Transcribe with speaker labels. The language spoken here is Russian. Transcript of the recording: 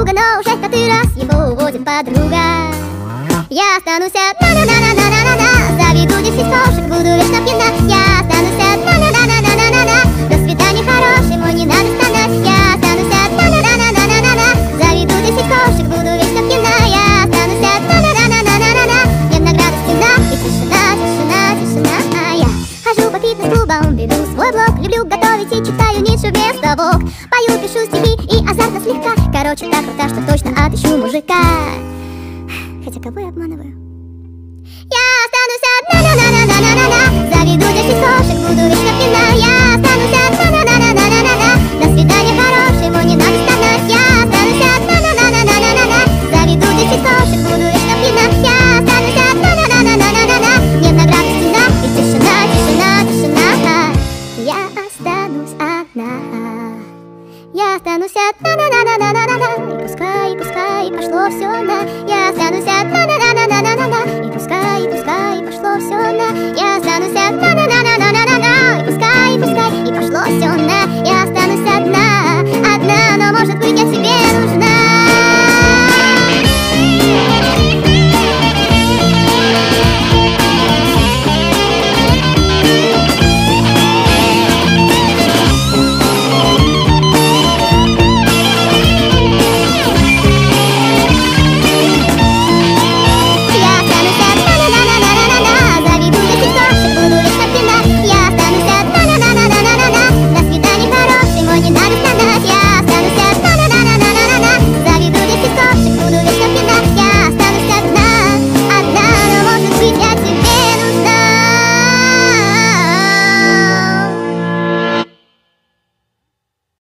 Speaker 1: друга, но уже в который раз его уводит подруга. Я останусь одна, на-на-на-на-на-на-на. Заведу 10 кошек, буду вечно пьяна. Я останусь одна, на-на-на-на-на-на-на. До свидания, хороший мой, не надо стонать. Я останусь одна, на-на-на-на-на-на-на. Заведу 10 кошек, буду вечно пьяна. Я останусь одна, на-на-на-на-на-на-на. Нет награды, стена и тишина, тишина, тишина. А я хожу по фитнес-клубам, веду свой блог. Люблю готовить и читаю Ницше без того. Пою, пишу стихи и азартно слегка. Короче, так круто, что точно отыщу мужика. Хотя кого я обманываю? Я останусь одна, на-на-на-на-на-на-на. Заведу 10 кошек, буду вечно пьяна. Я останусь одна, на-на-на-на-на-на-на. До свидания, хороший мой, не надо стонать. Я останусь одна, на-на-на-на-на-на-на. Заведу 10 кошек, буду вечно пьяна. Я останусь одна, на-на-на-на-на-на-на. Нет награды, стена и тишина, тишина, тишина. Я останусь одна. Я останусь одна, на-на-на-на-на-на-на. И пускай пошло все на. Я останусь одна, на-на-на-на-на-на.